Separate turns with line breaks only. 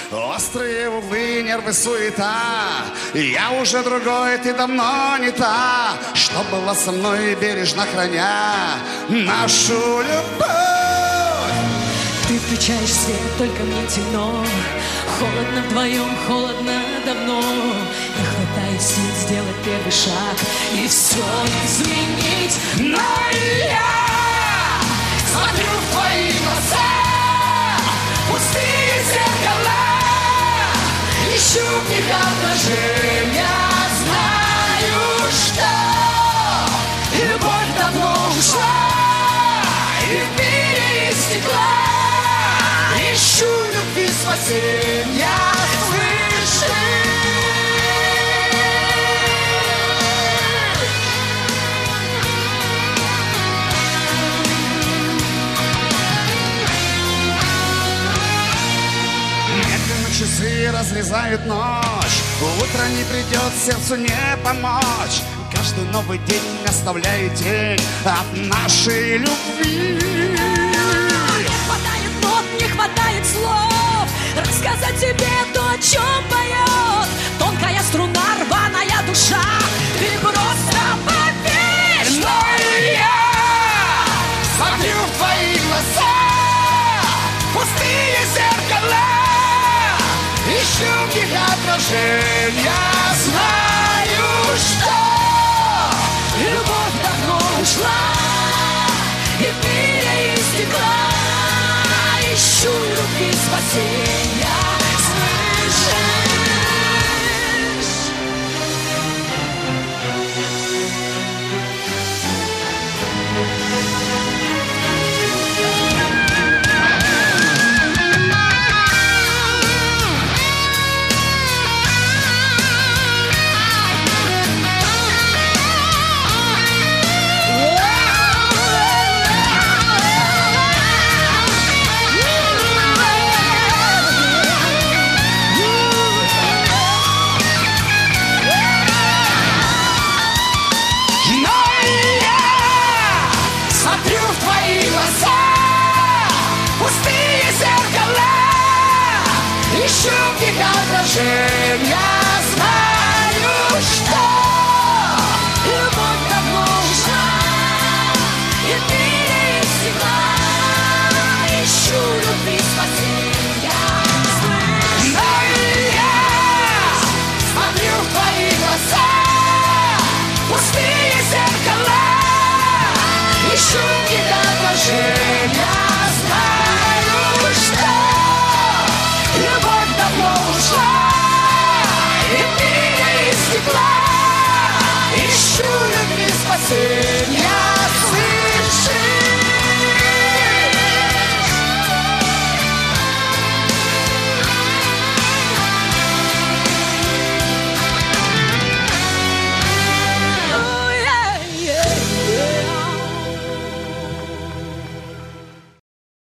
Острые углы, нервы, суета. Я уже другой, ты давно не та, что была со мной, бережно храня нашу любовь.
Ты включаешь свет, только мне темно. Холодно вдвоем, холодно давно. Не хватает сил сделать первый шаг и все изменить. Но я смотрю в твои глаза, пустые зеркала, ищу в них отражения. Знаю, что любовь давно ушла, и в мире стекла ищу любви спасения, слышишь?
Медленно часы разрезают ночь, утро не придет, сердцу не помочь. Каждый новый день оставляет тень от нашей любви.
Не хватает нот, не хватает слов рассказать тебе то, о чем поет тонкая струна, рваная душа. Ты просто поверь, что
я смотрю в твои глаза, пустые зеркала, ищу в них отражения. Знаю, что
любовь давно ушла, и в мире из стекла ищу любви спасения, слышишь?
ищу в них отражения. Знаю, что
любовь давно ушла, и в мире из стекла ищу любви спасения.
Но я смотрю в твои глаза, пустые зеркала, ищу в них отражения.